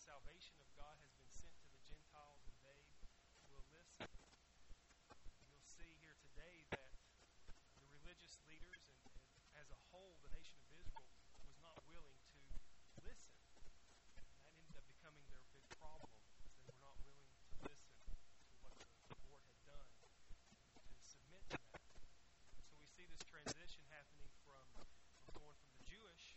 salvation of God has been sent to the Gentiles and they will listen. You'll see here today that the religious leaders and as a whole, the nation of Israel was not willing to listen. And that ended up becoming their big problem, is they were not willing to listen to what the Lord had done and to submit to that. And so we see this transition happening from going from the Jewish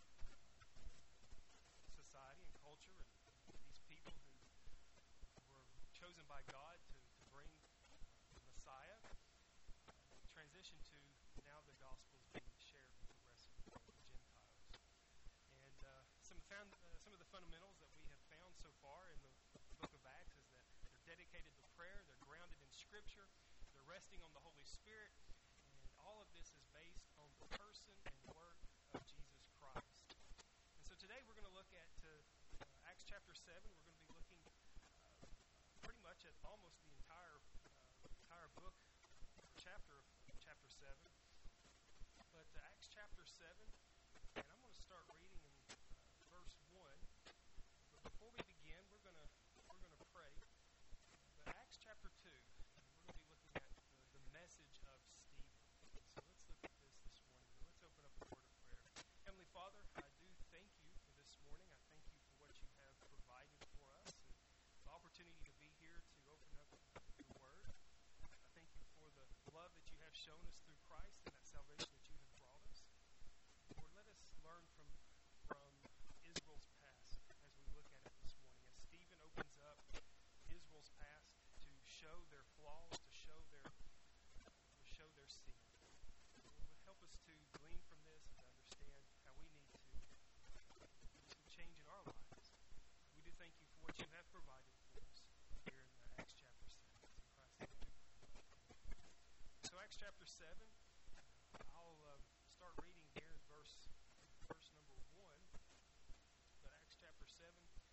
society and culture and these people who were chosen by God to bring the Messiah, transition to now the gospel is being shared with the rest of the world, the Gentiles. And some of the fundamentals that we have found so far in the book of Acts is that they're dedicated to prayer, they're grounded in Scripture, they're resting on the Holy Spirit, and all of this is based on the person and work of Jesus Christ. And so today we're going to look at Acts chapter 7. We're going to be looking pretty much at almost the entire book, chapter of chapter 7. But Acts chapter 7, and I'm going to start reading in verse 1. But before we begin, we're going to pray. But Acts chapter 2, we're going to be looking at the message of Stephen. So let's look at this morning. Let's open up a word of prayer. Heavenly Father, I do thank you for this morning. I thank you for what you have provided for us and the opportunity to be here to open up your word. I thank you for the love that you have shown us through Christ and that salvation that you have brought us. Lord, let us learn from Israel's past as we look at it this morning. As Stephen opens up Israel's past to show their flaws, to show their sin. Lord, help us to glean from this and to understand how we need to change in our lives. We do thank you for what you have provided for us here in Acts chapter 7. In Christ's name we pray. So Acts chapter 7, I'll start reading here in verse number 1. But Acts chapter 7,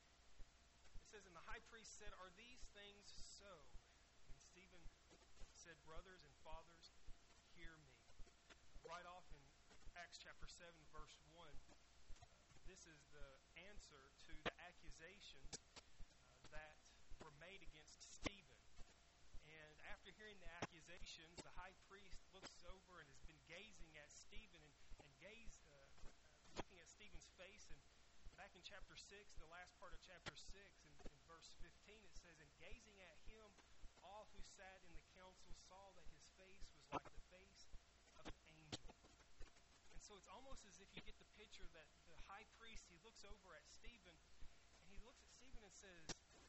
it says, "And the high priest said, 'Are these things so?' And Stephen said, 'Brothers and fathers, hear me.'" Right off in Acts chapter 7, verse 1, this is the answer to the accusations that were made against Stephen. And after hearing the accusations, the high priest looks over and has been gazing at Stephen and looking at Stephen's face. And back in chapter 6, the last part of chapter 6, in verse 15, it says, "And gazing at him, all who sat in the council saw that his face was like the face of an angel." And so it's almost as if you get the picture that the high priest, he looks over at Stephen, and he looks at Stephen and says,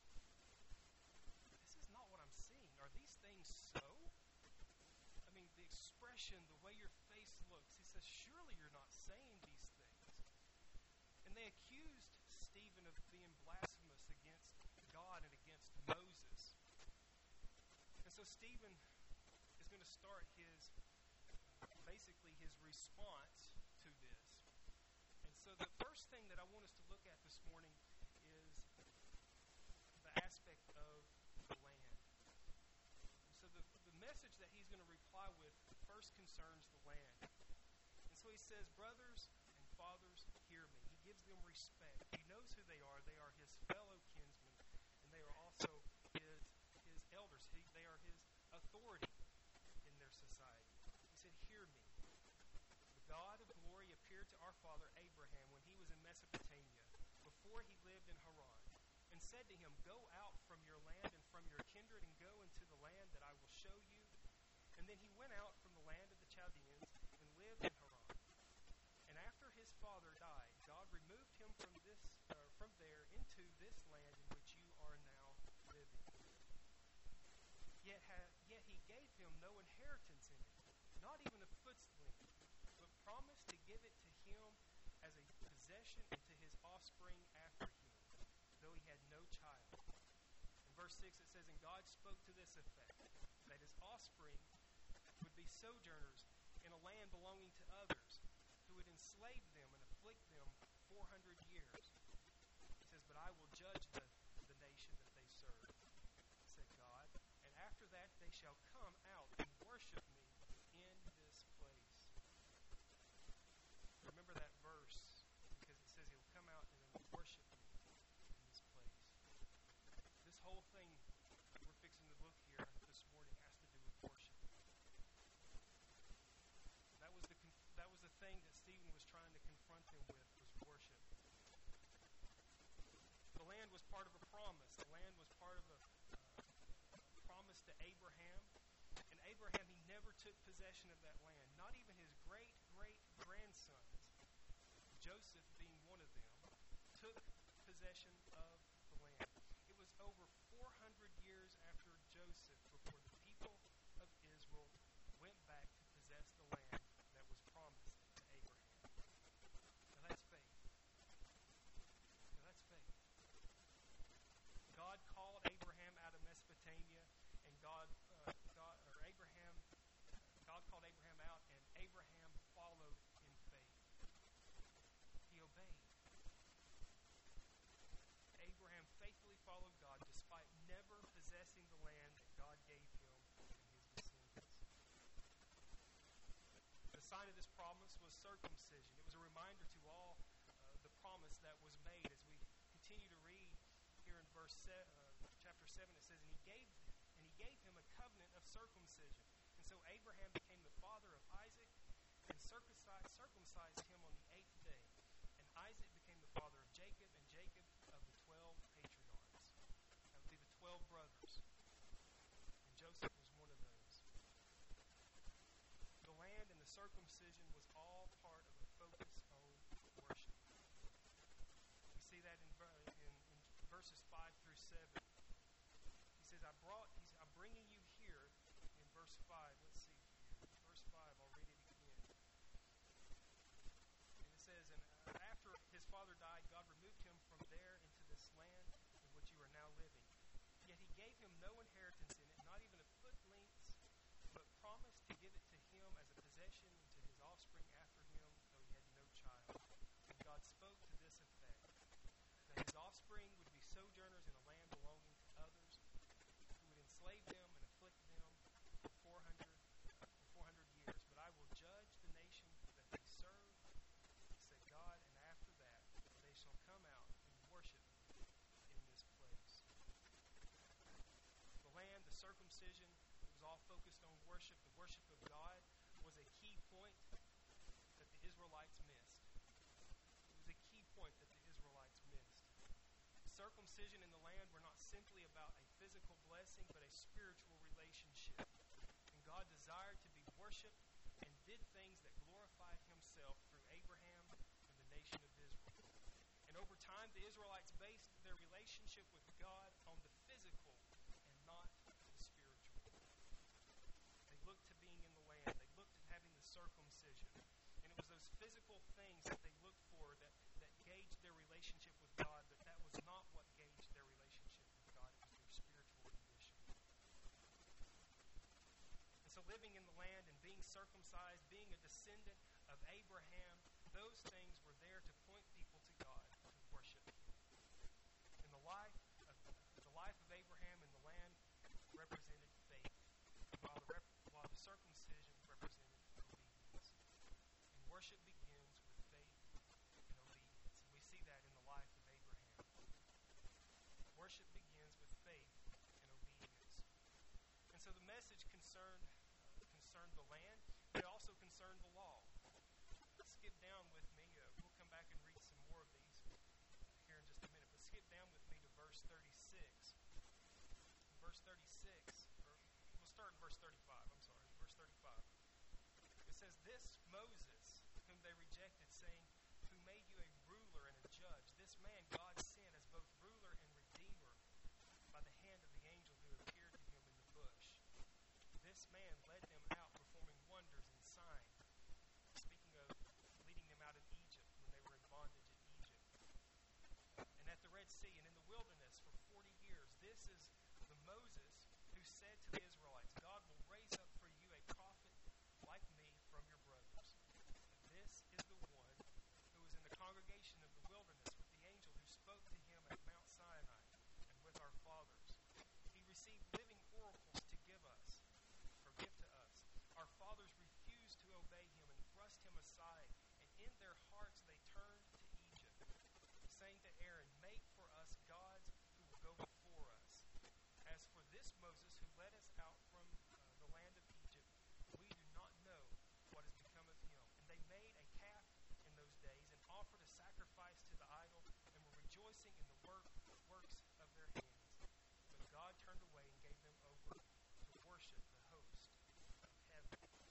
"This is not what I'm seeing. Are these things so?" I mean, the expression, the way your face looks, he says, "Surely you're not saying these things." And they accused Stephen of being blasphemous against God and against Moses. And so Stephen is going to start basically his response to this. And so the first thing that I want us to look at this morning is the aspect of the land. And so the message that he's going to reply with first concerns the land. And so he says, "Brothers and fathers, hear me." He gives them respect. He knows who they are. They are his fellow kinsmen, and they are also his elders. They are his authority in their society. He said, "Hear me. The God of glory appeared to our father Abraham when he was in Mesopotamia, before he lived in Haran, and said to him, 'Go out from your land and from your kindred and go into the land that I will show you.' And then he went out from the land of the Chaldeans and lived in Haran. And after his father died, God removed him from there into this land in which you are now living. Yet he gave him no inheritance in it, not even a foot's length, but promised to give it to him as a possession and to his offspring after him, though he had no child." In verse 6 it says, "And God spoke to this effect, that his offspring would be sojourners in a land belonging to others, who would enslave them and afflict them 400 years. He says, 'But I will judge the nation that they serve,' said God, 'and after that they shall come out and worship me in this place.'" Remember that verse, because it says he'll come out and then worship me in this place. took possession of that land. Not even his great-great-grandsons, Joseph being one of them, took possession of the land. It was over 400 years after Joseph before the people of Israel went back to possess the land that was promised to Abraham. Now that's faith. God called Abraham out of Mesopotamia, and God called Abraham out, and Abraham followed in faith. He obeyed. Abraham faithfully followed God despite never possessing the land that God gave him and his descendants. The sign of this promise was circumcision. It was a reminder to all the promise that was made. As we continue to read here in chapter 7, it says, and he gave him a covenant of circumcision. And so Abraham became the father of Isaac and circumcised him on the 8th day. And Isaac became the father of Jacob, and Jacob of the 12 patriarchs. That would be the 12 brothers. And Joseph was one of those. The land and the circumcision was all part of a focus on worship. We see that in verses 5 through 7. He says, I'm bringing you here in verse 5. Let's see here. Verse 5, I'll read it again. And it says, and after his father died, God removed him from there into this land in which you are now living. Yet he gave him no inheritance in it, not even a foot length, but promised to give it to him as a possession and to his offspring after him, though he had no child. And God spoke to this effect, that his offspring would be sojourners in a land belonging to others, who would enslave them and afflict them for 400 years. But I will judge the nation that they serve, said God, and after that they shall come out and worship in this place. The land, the circumcision, it was all focused on worship. The worship of God was a key point that the Israelites missed. It was a key point that the Israelites missed. Circumcision in the land were not simply about a physical blessing, but a spiritual relationship. And God desired to be worshipped and did things that glorified himself through Abraham and the nation of Israel. And over time, the Israelites based their relationship with God on the physical and not the spiritual. They looked to being in the land. They looked at having the circumcision. And it was those physical things that they looked for that gauged their relationship with God, but that was not what gauged their relationship with God. It was their spiritual condition. And so living in the land and being circumcised, being a descendant of Abraham, those things were there to point people to God, to worship him. And the life of Abraham in the land represented faith, while the circumcision represented obedience. And worship begins with faith and obedience. And we see that in the life of Abraham. Worship begins with faith and obedience. And so the message concerned the land, but it also concerned the law. Skip down with me. We'll come back and read some more of these here in just a minute. But skip down with me to verse 36. Verse 36, or we'll start in verse 35. I'm sorry, verse 35. It says, "This Moses, whom they rejected, saying, who made you a ruler and a judge, this man God sent as both ruler and redeemer by the hand of the angel who appeared to him in the bush. This man led them out, performing wonders and signs," speaking of leading them out of Egypt when they were in bondage in Egypt, "and at the Red Sea and in the wilderness for 40 years. This is the Moses who said to the Israelites, God will raise up for you a prophet like me from your brothers. This is the one who was in the congregation of the wilderness with the angel who spoke to him at Mount Sinai and with our fathers. He received living oracles to give to us. Our fathers refused to obey him and thrust him aside, and in their hearts they turned to Egypt, saying to Aaron, make for us gods who will go before us. As for this Moses who led us out from the land of Egypt, we do not know what has become of him. And they made a calf in those days and offered a sacrifice to the idol and were rejoicing in the works of their hands. But God turned away and gave them over to worship the host of heaven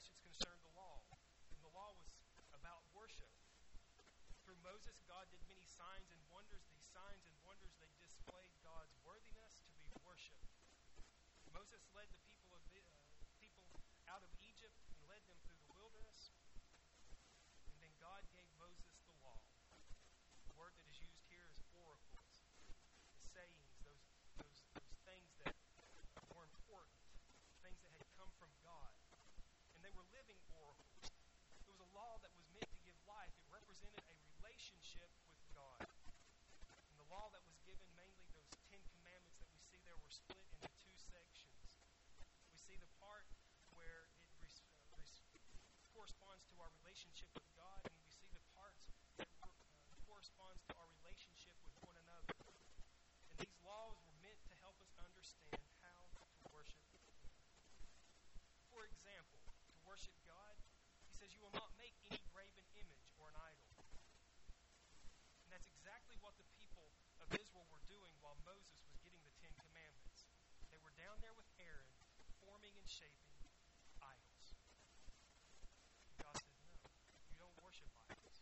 message concerned the law. And the law was about worship. Through Moses, God did many signs and wonders. These signs and wonders, they displayed God's worthiness to be worshipped. Moses led the people out of Egypt and led them through the wilderness. And then God gave Moses the law. The word that is used here is oracles, the sayings, those things that were important, things that had come from God. And they were living oracles. It was a law that was meant to give life. It represented a relationship with God. And the law that was given, mainly those 10 commandments that we see there, were split into two sections. We see the part where it corresponds to our relationship with God, and we see the parts that corresponds to our relationship with one another. And these laws were meant to help us understand how to worship Him. For example, to worship God, He says, you will not make any graven image or an idol. And that's exactly what the people of Israel were doing while Moses was getting the 10 Commandments. They were down there with Aaron, forming and shaping idols. God said, no, you don't worship idols.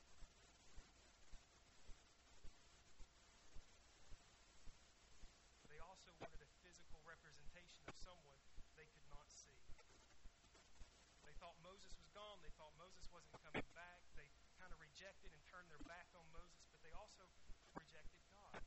They also wanted a physical representation of someone they could not see. They thought Moses was gone. They thought Moses wasn't coming back. They kind of rejected and turned their back on Moses, but they also rejected God.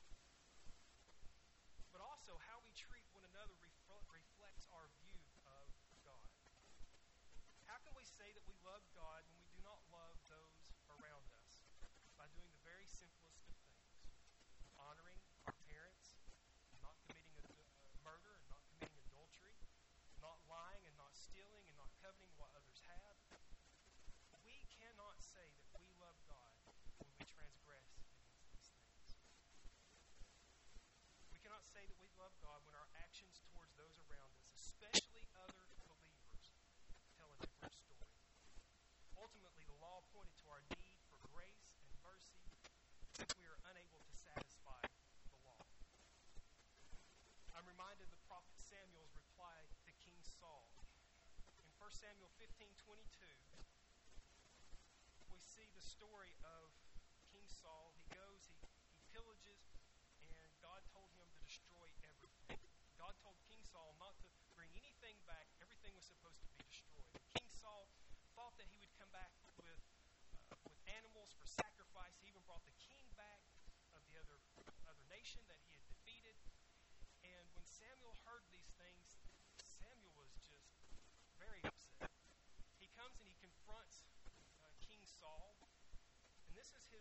But also, how we treat one another reflects our view of God. How can we say that we love God when we do not love those around us? By doing the very simplest of things. Honoring our parents, not committing murder and not committing adultery, not lying and not stealing and not coveting what others have. We cannot say that we love God when we transgress against these things. We cannot say that we love God when our actions towards those around us, especially other believers, tell a different story. Ultimately, the law pointed to our need for grace and mercy since we are unable to satisfy the law. I'm reminded of the prophet Samuel's reply to King Saul. In 1 Samuel 15:22, we see the story of King Saul. He goes, he pillages, and God told him to destroy everything. God told King Saul not to bring anything back. Everything was supposed to be destroyed. King Saul thought that he would come back with animals for sacrifice. He even brought the king back of the other nation that he had defeated. And when Samuel heard these things, Samuel was just very upset. He comes and he confronts King Saul, and this is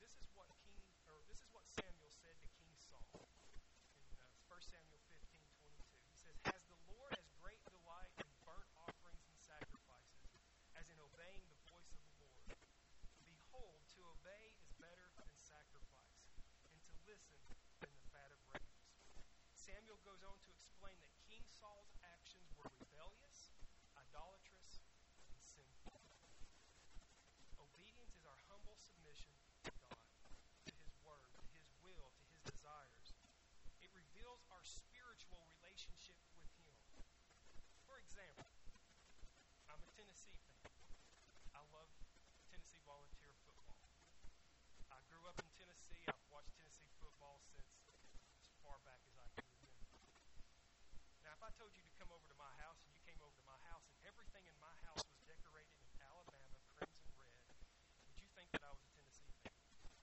what Samuel said to King Saul in 1 Samuel 15:22. He says, "Has the Lord as great delight in burnt offerings and sacrifices as in obeying the voice of the Lord? Behold, to obey is better than sacrifice, and to listen than the fat of rams." Samuel goes on to explain that King Saul's actions were rebellious, idolatrous, and sinful. Obedience is our humble submission to God, to His Word, to His will, to His desires. It reveals our spiritual relationship with Him. For example, I'm a Tennessee fan. I love Tennessee Volunteer football. I grew up in Tennessee. I've watched Tennessee football since as far back as I can remember. Now, if I told you to come over to my house and you came over to my house and everything in my house was decorated in Alabama crimson red, would you think that I was a Tennessee fan?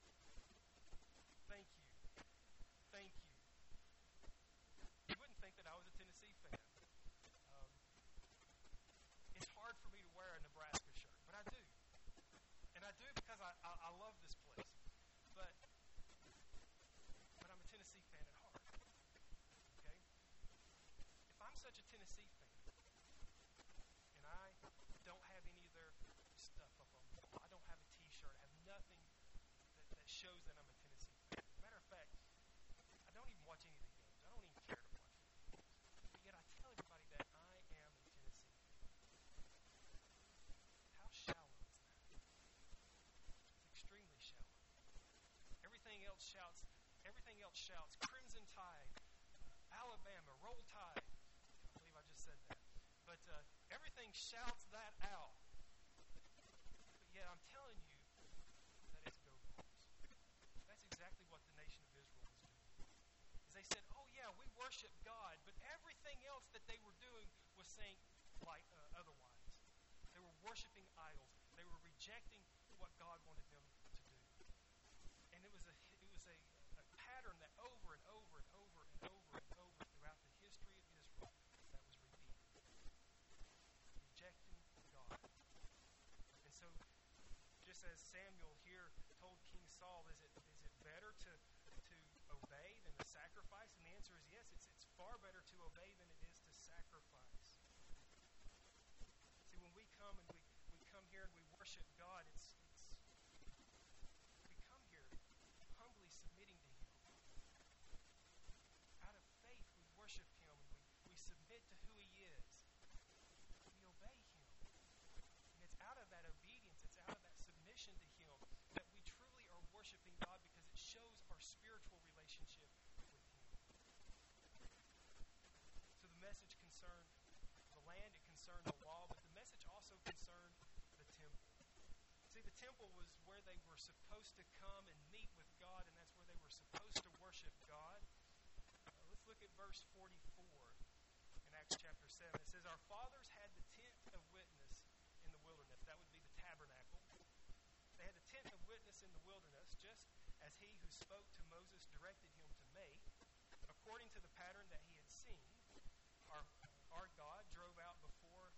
Thank you. Thank you. You wouldn't think that I was a Tennessee fan. It's hard for me to wear a Nebraska shirt, but I do. And I do because I love this place. But I'm a Tennessee fan at heart. Okay? If I'm such a Tennessee fan, and I don't have any of their stuff up on the wall, I don't have a T-shirt, I have nothing that shows that I'm a Tennessee fan. As a matter of fact, I don't even watch any of the games. I don't even care to watch the games. But yet I tell everybody that I am a Tennessee fan. How shallow is that? It's extremely shallow. Everything else shouts Crimson Tide, Alabama, Roll Tide. I believe I just said that. But everything shouts that out. But yet I'm telling you that it's go-balls. That's exactly what the nation of Israel was doing. Is they said, oh yeah, we worship God, but everything else that they were doing was saying like otherwise. They were worshiping idols. They were rejecting what God wanted them to do. And it was a pattern that over and over and over and over and over throughout the history of Israel that was repeated. Rejecting God. And so, just as Samuel here told King Saul, is it better to obey than to sacrifice? And the answer is yes. It's far better to obey than it is to sacrifice. See, when we come here and we worship God, we come here humbly submitting to Him. Out of faith, we worship Him and we submit to who He is. We obey Him. And it's out of that obedience, it's out of that submission to Him that we truly are worshiping God, because it shows our spiritual relationship with Him. So the message concerned the land, it concerned the law, but the message also concerned the temple. See, the temple was where they were supposed to come and meet with God, and that's where they were supposed to worship God. Let's look at verse 44 in Acts chapter 7. It says, our fathers had the tent of witness in the wilderness. That would be the tabernacle. They had a tent of witness in the wilderness, just as He who spoke to Moses directed him to make, according to the pattern that he had seen. Our God drove out before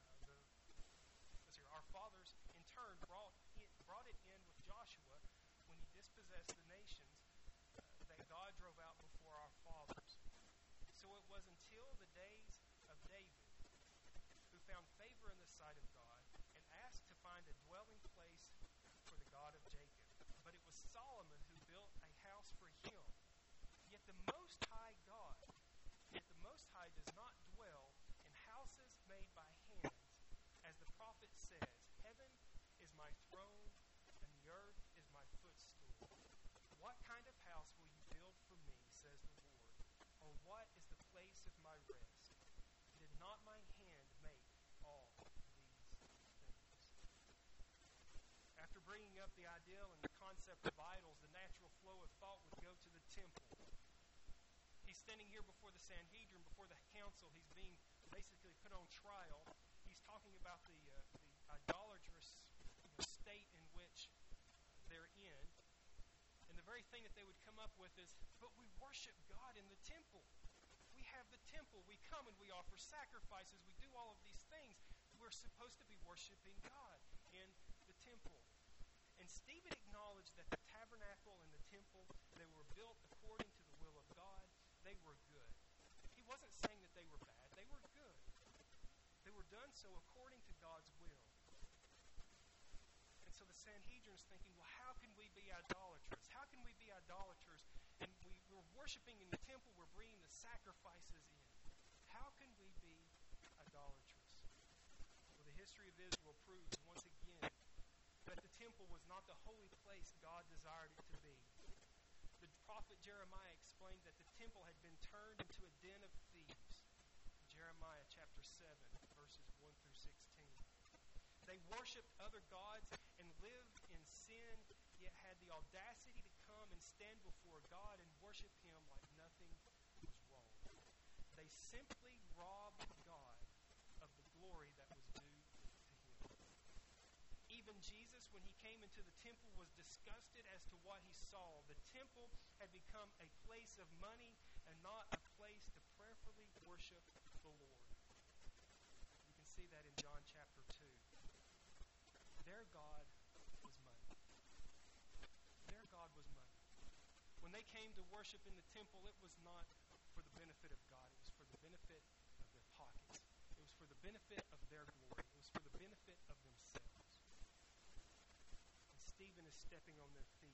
our fathers in turn brought it in with Joshua when he dispossessed the nations that God drove out before our fathers. So it was until the days of David, who found favor in the sight of God and asked to find a dwelling place for the God of Jacob. But it was Solomon who built a house for him. Yet the Most High does not dwell in houses made by hands, as the prophet says, heaven is my throne and the earth is my footstool. What kind of house will you build for me, says the Lord? Or what is the place of my rest? Did not my hand make all these things? After bringing up the ideal and the concept of idols, the natural flow of thought would go to the temple. He's standing here before the Sanhedrin, before the council. He's being basically put on trial. He's talking about the idolatrous state in which they're in. And the very thing that they would come up with is, but we worship God in the temple. We have the temple. We come and we offer sacrifices. We do all of these things. We're supposed to be worshiping God in the temple. And Stephen acknowledged that the tabernacle and the temple, they were built according to the will of God. They were good. He wasn't saying that they were bad. They were good. They were done so according to God's will. And so the Sanhedrin's thinking, well, how can we be idolatrous? How can we be idolaters? And we're worshiping in the temple. We're bringing the sacrifices in. How can we be idolatrous? Well, the history of Israel proves once again that the temple was not the holy place God desired it to be. The prophet Jeremiah explained that the temple had been turned into a den of thieves. Jeremiah chapter 7, verses 1 through 16. They worshipped other gods and lived in sin, yet had the audacity to come and stand before God and worship Him like nothing was wrong. They simply robbed God of the glory that was due to Him. Even Jesus, when He came into the temple, was disgusted as to what He saw. The temple had become a place of money and not a place to prayerfully worship the Lord. You can see that in John chapter 2. Their God was money. Their God was money. When they came to worship in the temple, it was not for the benefit of God. It was for the benefit of their pockets. It was for the benefit of their glory. It was for the benefit of themselves. And Stephen is stepping on their feet.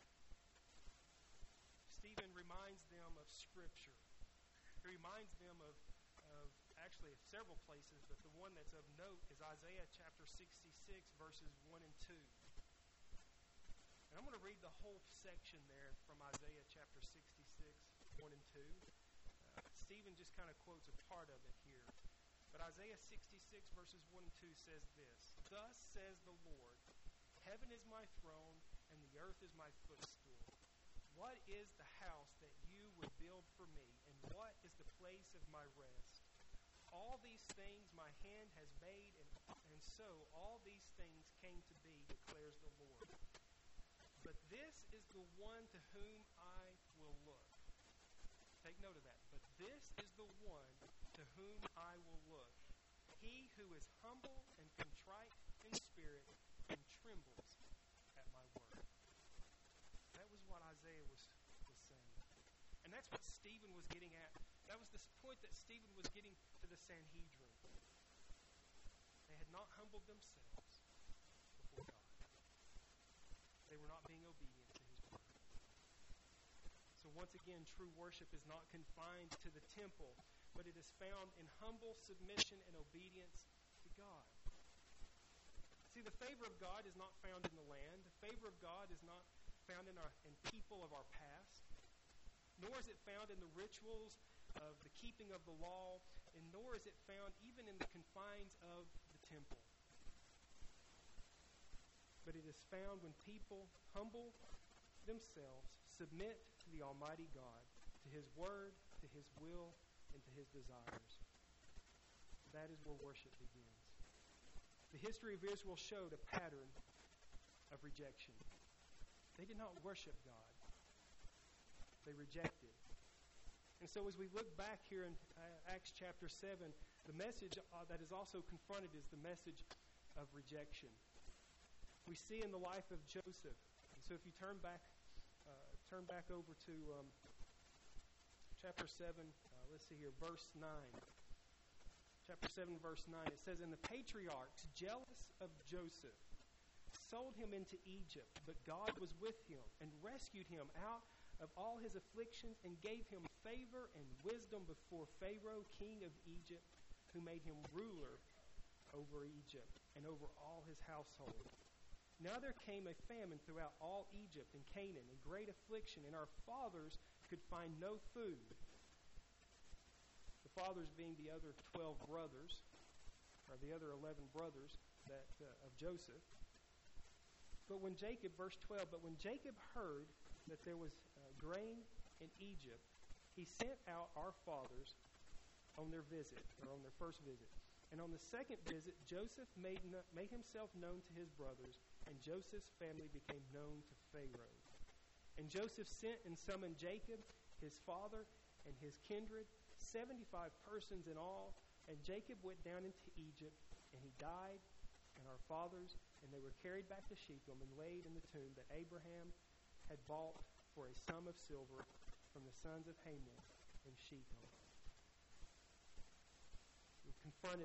Stephen reminds them of Scripture. He reminds them of actually of several places, but the one that's of note is Isaiah chapter 66, verses 1 and 2. And I'm going to read the whole section there from Isaiah chapter 66, 1 and 2. Stephen just kind of quotes a part of it here. But Isaiah 66 verses 1 and 2 says this, "Thus says the Lord, heaven is my throne, and the earth is my footstool. What is the house that you would build for me, and what is the place of my rest? All these things my hand has made, and so all these things came to be, declares the Lord. But this is the one to whom I will look." Take note of that. "But this is the one to whom I will look, he who is humble and contrite in spirit and trembles at my word." That was what Isaiah was saying. And that's what Stephen was getting at. That was the point that Stephen was getting to the Sanhedrin. They had not humbled themselves before God. They were not being obedient to His word. So once again, true worship is not confined to the temple, but it is found in humble submission and obedience to God. See, the favor of God is not found in the land. The favor of God is not found in people of our past, nor is it found in the rituals of the keeping of the law, and nor is it found even in the confines of the temple. But it is found when people humble themselves, submit to the Almighty God, to His Word, to His will, and to His desires. That is where worship begins. The history of Israel showed a pattern of rejection. They did not worship God. They rejected. And so as we look back here in Acts chapter 7, the message that is also confronted is the message of rejection. We see in the life of Joseph. And so if you turn back over to chapter 7, let's see here, verse 9. Chapter 7, verse 9, it says, "And the patriarchs, jealous of Joseph, sold him into Egypt, but God was with him and rescued him out of all his afflictions and gave him favor and wisdom before Pharaoh, king of Egypt, who made him ruler over Egypt and over all his household. Now there came a famine throughout all Egypt and Canaan, and great affliction, and our fathers could find no food." The fathers being the other 12 brothers, or the other 11 brothers of Joseph. But when Jacob, verse 12, "But when Jacob heard that there was grain in Egypt, he sent out our fathers on their visit," or on their first visit. "And on the second visit, Joseph made himself known to his brothers, and Joseph's family became known to Pharaoh. And Joseph sent and summoned Jacob, his father, and his kindred, 75 persons in all. And Jacob went down into Egypt, and he died, and our fathers, and they were carried back to Shechem and laid in the tomb that Abraham had bought for a sum of silver from the sons of Hamor in Shechem." We confronted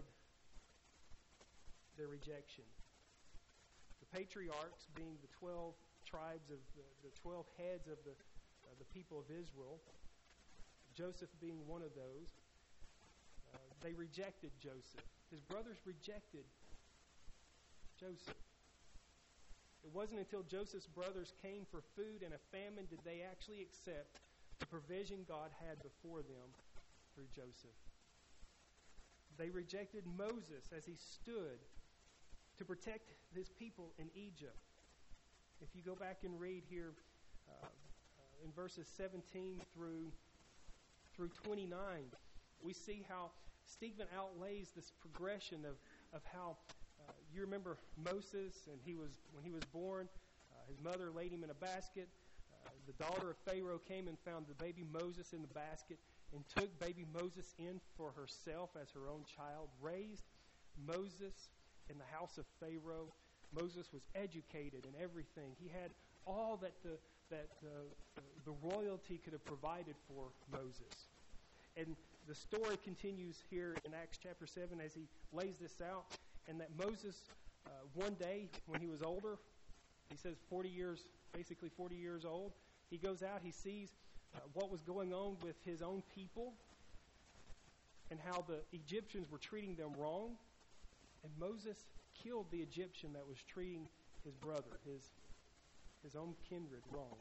their rejection. The patriarchs, being the 12 tribes of the 12 heads of the people of Israel, Joseph being one of those, they rejected Joseph. His brothers rejected Joseph. It wasn't until Joseph's brothers came for food and a famine did they actually accept the provision God had before them through Joseph. They rejected Moses as he stood to protect his people in Egypt. If you go back and read here in verses 17 through 29, we see how Stephen outlays this progression of how you remember Moses, and when he was born, his mother laid him in a basket. The daughter of Pharaoh came and found the baby Moses in the basket and took baby Moses in for herself as her own child, raised Moses in the house of Pharaoh. Moses was educated in everything. He had all that the royalty could have provided for Moses. And the story continues here in Acts chapter 7 as he lays this out, and that Moses, one day when he was older, he says 40 years old, he goes out, he sees what was going on with his own people and how the Egyptians were treating them wrong. And Moses killed the Egyptian that was treating his brother, his own kindred, wrong.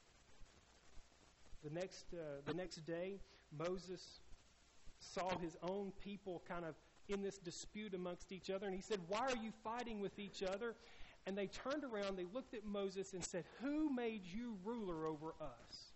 The next day, Moses saw his own people kind of in this dispute amongst each other. And he said, "Why are you fighting with each other?" And they turned around, they looked at Moses and said, "Who made you ruler over us?"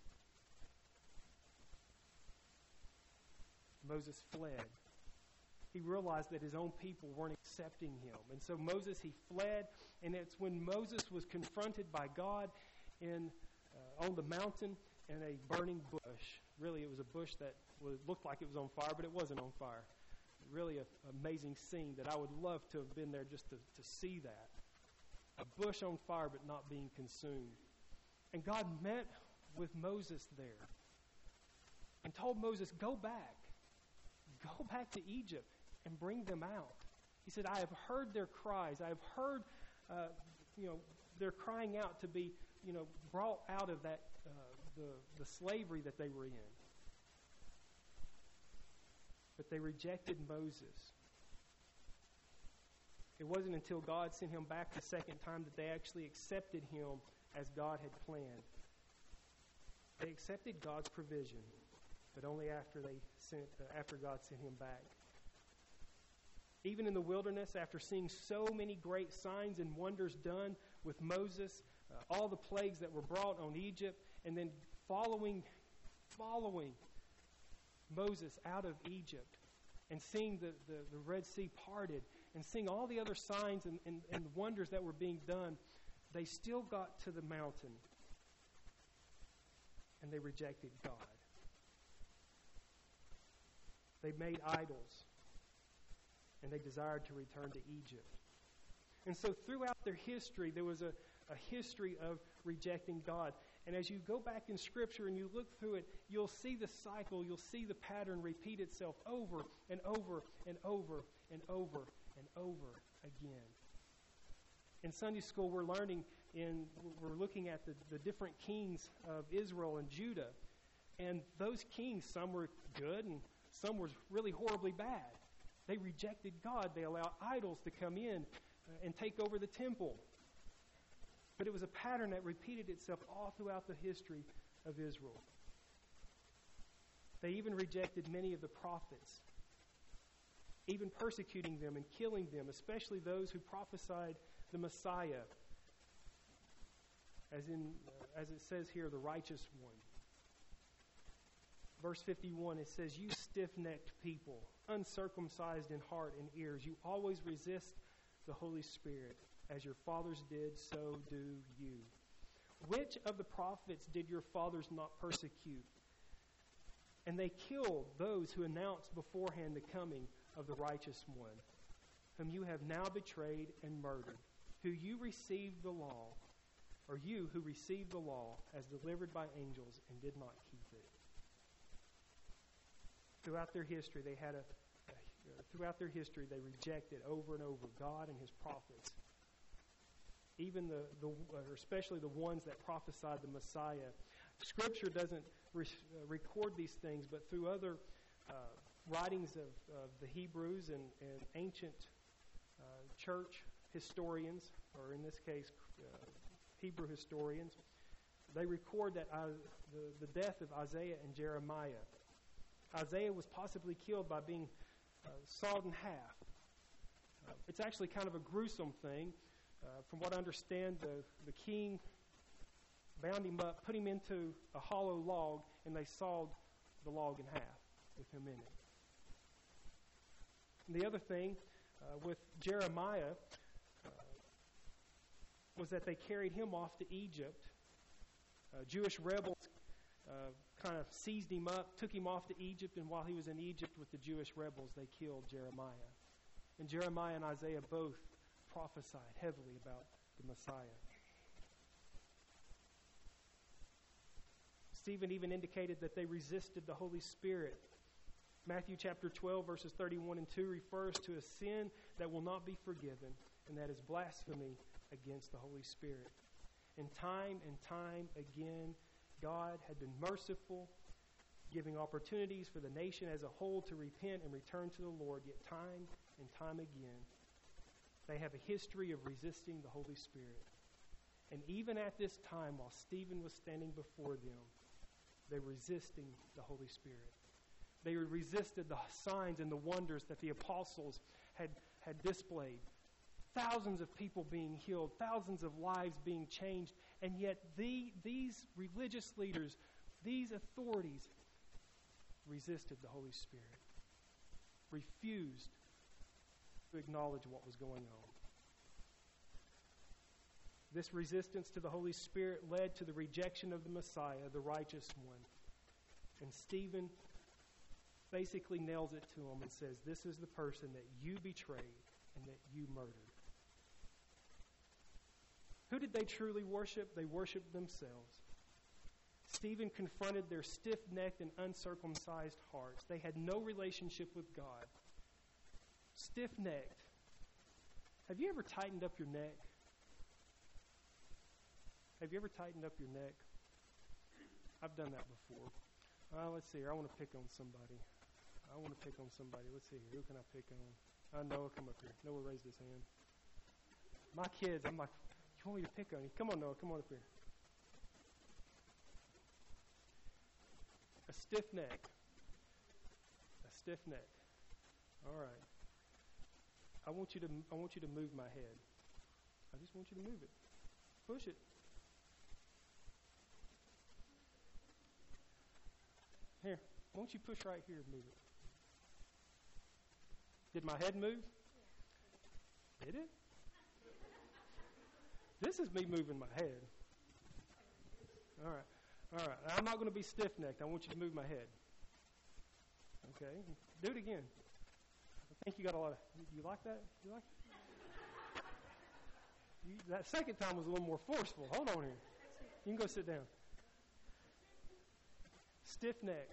Moses fled. He realized that his own people weren't accepting him. And so Moses, he fled. And it's when Moses was confronted by God on the mountain in a burning bush. Really, it was a bush that looked like it was on fire, but it wasn't on fire. Really an amazing scene that I would love to have been there just to see that. A bush on fire but not being consumed. And God met with Moses there and told Moses, go back to Egypt and bring them out. He said, I have heard their cries. I have heard, they're crying out to be, brought out of that, the slavery that they were in. But they rejected Moses. It wasn't until God sent him back the second time that they actually accepted him as God had planned. They accepted God's provision, but only after God sent him back. Even in the wilderness, after seeing so many great signs and wonders done with Moses, all the plagues that were brought on Egypt, and then following Moses out of Egypt, and seeing the Red Sea parted, and seeing all the other signs and wonders that were being done, they still got to the mountain, and they rejected God. They made idols, and they desired to return to Egypt. And so throughout their history, there was a history of rejecting God. And as you go back in Scripture and you look through it, you'll see the cycle, you'll see the pattern repeat itself over and over and over and over and over again. In Sunday school, we're looking at the different kings of Israel and Judah. And those kings, some were good and some were really horribly bad. They rejected God. They allowed idols to come in and take over the temple. But it was a pattern that repeated itself all throughout the history of Israel. They even rejected many of the prophets, even persecuting them and killing them, especially those who prophesied the Messiah, as it says here, the righteous one. Verse 51, it says, "You stiff-necked people, uncircumcised in heart and ears, you always resist the Holy Spirit. As your fathers did, so do you. Which of the prophets did your fathers not persecute? And they killed those who announced beforehand the coming of the righteous one, whom you have now betrayed and murdered, who you received the law, or you who received the law as delivered by angels and did not keep it." Throughout their history, they rejected over and over God and His prophets. Even especially the ones that prophesied the Messiah. Scripture doesn't record these things, but through other writings of the Hebrews and ancient church historians, or in this case, Hebrew historians, they record that the death of Isaiah and Jeremiah. Isaiah was possibly killed by being sawed in half. It's actually kind of a gruesome thing. From what I understand, the king bound him up, put him into a hollow log, and they sawed the log in half with him in it. And the other thing with Jeremiah was that they carried him off to Egypt. Jewish rebels kind of seized him up, took him off to Egypt, and while he was in Egypt with the Jewish rebels, they killed Jeremiah. And Jeremiah and Isaiah both prophesied heavily about the Messiah. Stephen even indicated that they resisted the Holy Spirit. Matthew chapter 12, verses 31 and 2 refers to a sin that will not be forgiven, and that is blasphemy against the Holy Spirit. And time again, God had been merciful, giving opportunities for the nation as a whole to repent and return to the Lord, yet time and time again, they have a history of resisting the Holy Spirit. And even at this time, while Stephen was standing before them, they're resisting the Holy Spirit. They resisted the signs and the wonders that the apostles had displayed. Thousands of people being healed, thousands of lives being changed, and yet these religious leaders, these authorities, resisted the Holy Spirit, refused to acknowledge what was going on. This resistance to the Holy Spirit led to the rejection of the Messiah, the righteous one. And Stephen basically nails it to him and says, this is the person that you betrayed and that you murdered. Who did they truly worship? They worshiped themselves. Stephen confronted their stiff-necked and uncircumcised hearts. They had no relationship with God. Stiff-necked. Have you ever tightened up your neck? Have you ever tightened up your neck? I've done that before. Let's see here. I want to pick on somebody. Let's see here. Who can I pick on? Noah, come up here. Noah raised his hand. My kids, I'm like, you want me to pick on you? Come on, Noah. Come on up here. A stiff neck. All right. I want you to move my head. I just want you to move it. Push it. Here. Won't you push right here and move it? Did my head move? Did it? This is me moving my head. All right. I'm not going to be stiff-necked. I want you to move my head. Okay. Do it again. I think you got a lot of... You like that? You like it? That second time was a little more forceful. Hold on here. You can go sit down. Stiff-necked.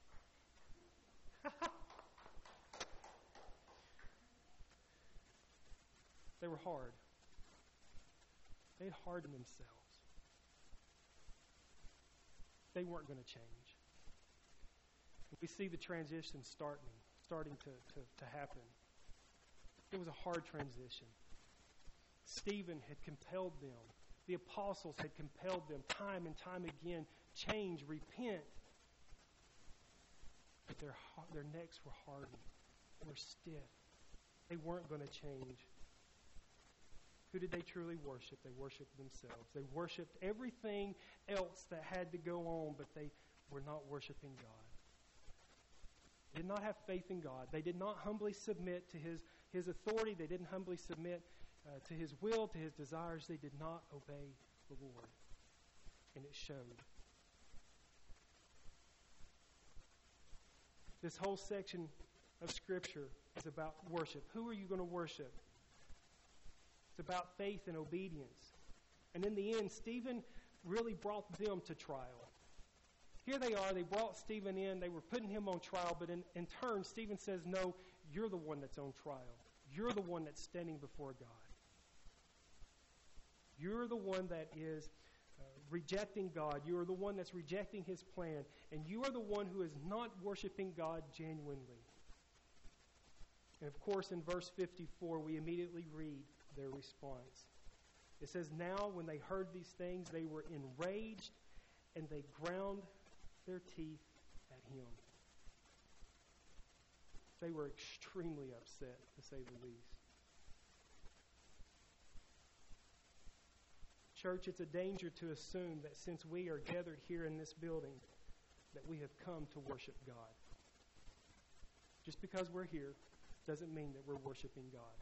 They were hard. They had hardened themselves. They weren't going to change. We see the transition starting to happen. It was a hard transition. Stephen had compelled them. The apostles had compelled them time and time again, change, repent. But their necks were hardened. They were stiff. They weren't going to change. Who did they truly worship? They worshiped themselves. They worshiped everything else that had to go on, but they were not worshiping God. They did not have faith in God. They did not humbly submit to His authority. They didn't humbly submit to His will, to His desires. They did not obey the Lord. And it showed. This whole section of Scripture is about worship. Who are you going to worship? It's about faith and obedience. And in the end, Stephen really brought them to trial. Here they are. They brought Stephen in. They were putting him on trial. But in turn, Stephen says, no, you're the one that's on trial. You're the one that's standing before God. You're the one that is rejecting God. You are the one that's rejecting His plan. And you are the one who is not worshiping God genuinely. And of course, in verse 54, we immediately read their response. It says, now when they heard these things, they were enraged and they ground their teeth at him. They were extremely upset, to say the least. Church, it's a danger to assume that since we are gathered here in this building, that we have come to worship God. Just because we're here doesn't mean that we're worshiping God.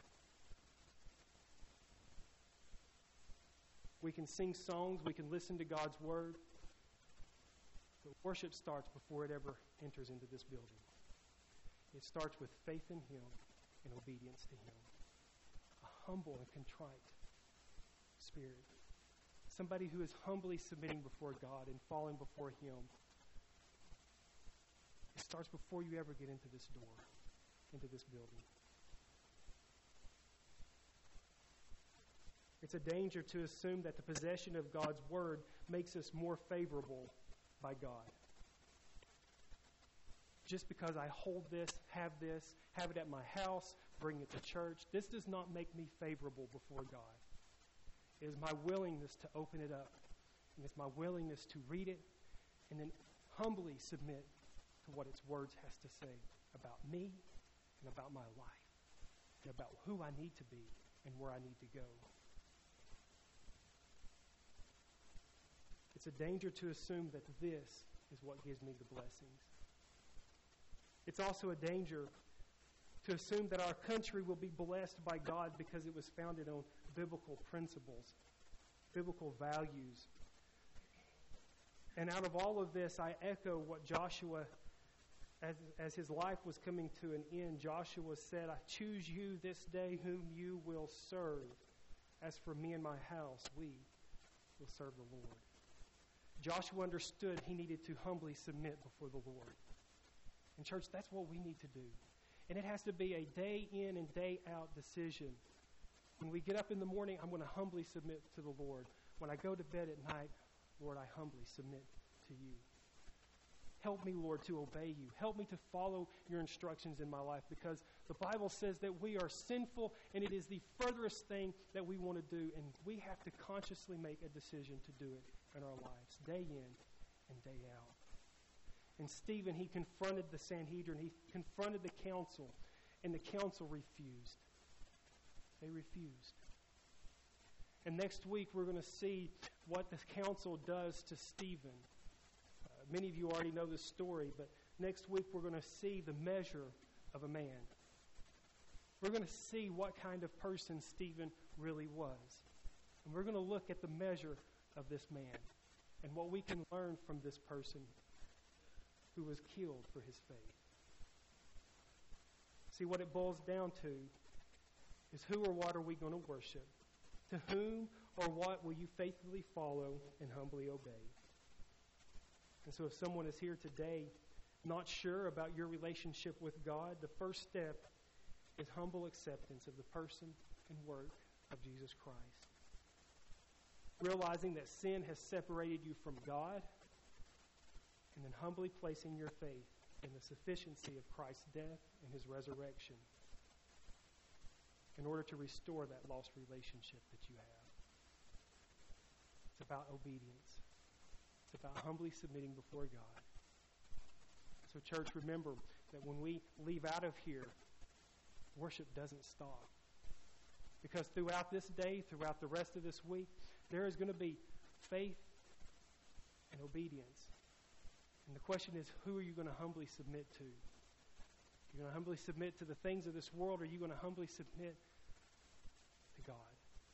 We can sing songs, we can listen to God's Word, but worship starts before it ever enters into this building. It starts with faith in Him and obedience to Him. A humble and contrite spirit. Somebody who is humbly submitting before God and falling before Him. It starts before you ever get into this door, into this building. It's a danger to assume that the possession of God's Word makes us more favorable by God. Just because I hold this, have it at my house, bring it to church, this does not make me favorable before God. It is my willingness to open it up. And it's my willingness to read it and then humbly submit to what its words has to say about me and about my life and about who I need to be and where I need to go. It's a danger to assume that this is what gives me the blessings. It's also a danger to assume that our country will be blessed by God because it was founded on biblical principles, biblical values. And out of all of this, I echo what Joshua, as his life was coming to an end, Joshua said, I choose you this day whom you will serve. As for me and my house, we will serve the Lord. Joshua understood he needed to humbly submit before the Lord. And church, that's what we need to do. And it has to be a day in and day out decision. When we get up in the morning, I'm going to humbly submit to the Lord. When I go to bed at night, Lord, I humbly submit to you. Help me, Lord, to obey you. Help me to follow your instructions in my life, because the Bible says that we are sinful and it is the furthest thing that we want to do, and we have to consciously make a decision to do it in our lives, day in and day out. And Stephen, he confronted the Sanhedrin, he confronted the council, and the council refused. They refused. And next week we're going to see what the council does to Stephen. Many of you already know this story, but next week we're going to see the measure of a man. We're going to see what kind of person Stephen really was. And we're going to look at the measure of this man and what we can learn from this person who was killed for his faith. See, what it boils down to is who or what are we going to worship? To whom or what will you faithfully follow and humbly obey? And so if someone is here today not sure about your relationship with God, the first step is humble acceptance of the person and work of Jesus Christ. Realizing that sin has separated you from God, and then humbly placing your faith in the sufficiency of Christ's death and his resurrection in order to restore that lost relationship that you have. It's about obedience. It's about humbly submitting before God. So, church, remember that when we leave out of here, worship doesn't stop. Because throughout this day, throughout the rest of this week, there is going to be faith and obedience. And the question is, who are you going to humbly submit to? You're going to humbly submit to the things of this world, or are you going to humbly submit to God?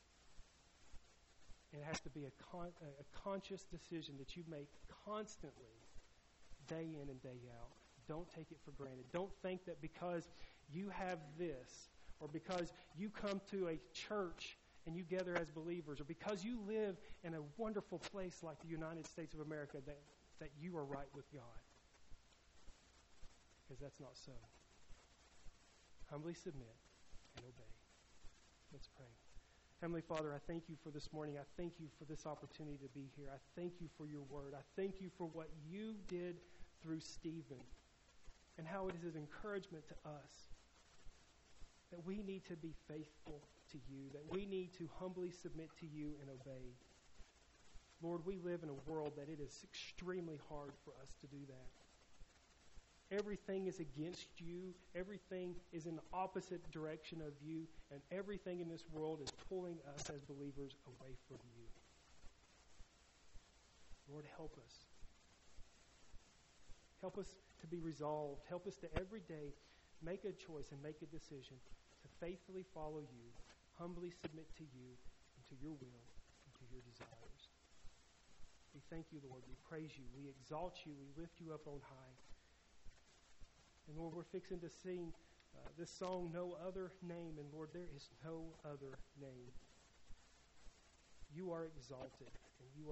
And it has to be a conscious decision that you make constantly, day in and day out. Don't take it for granted. Don't think that because you have this, or because you come to a church and you gather as believers, or because you live in a wonderful place like the United States of America, that you are right with God. Because that's not so. Humbly submit and obey. Let's pray. Heavenly Father, I thank you for this morning. I thank you for this opportunity to be here. I thank you for your word. I thank you for what you did through Stephen and how it is an encouragement to us that we need to be faithful to you, that we need to humbly submit to you and obey. Lord, we live in a world that it is extremely hard for us to do that. Everything is against you. Everything is in the opposite direction of you. And everything in this world is pulling us as believers away from you. Lord, help us. Help us to be resolved. Help us to every day make a choice and make a decision to faithfully follow you, humbly submit to you and to your will and to your desires. We thank you, Lord. We praise you. We exalt you. We lift you up on high. And Lord, we're fixing to sing this song, No Other Name. And Lord, there is no other name. You are exalted and you are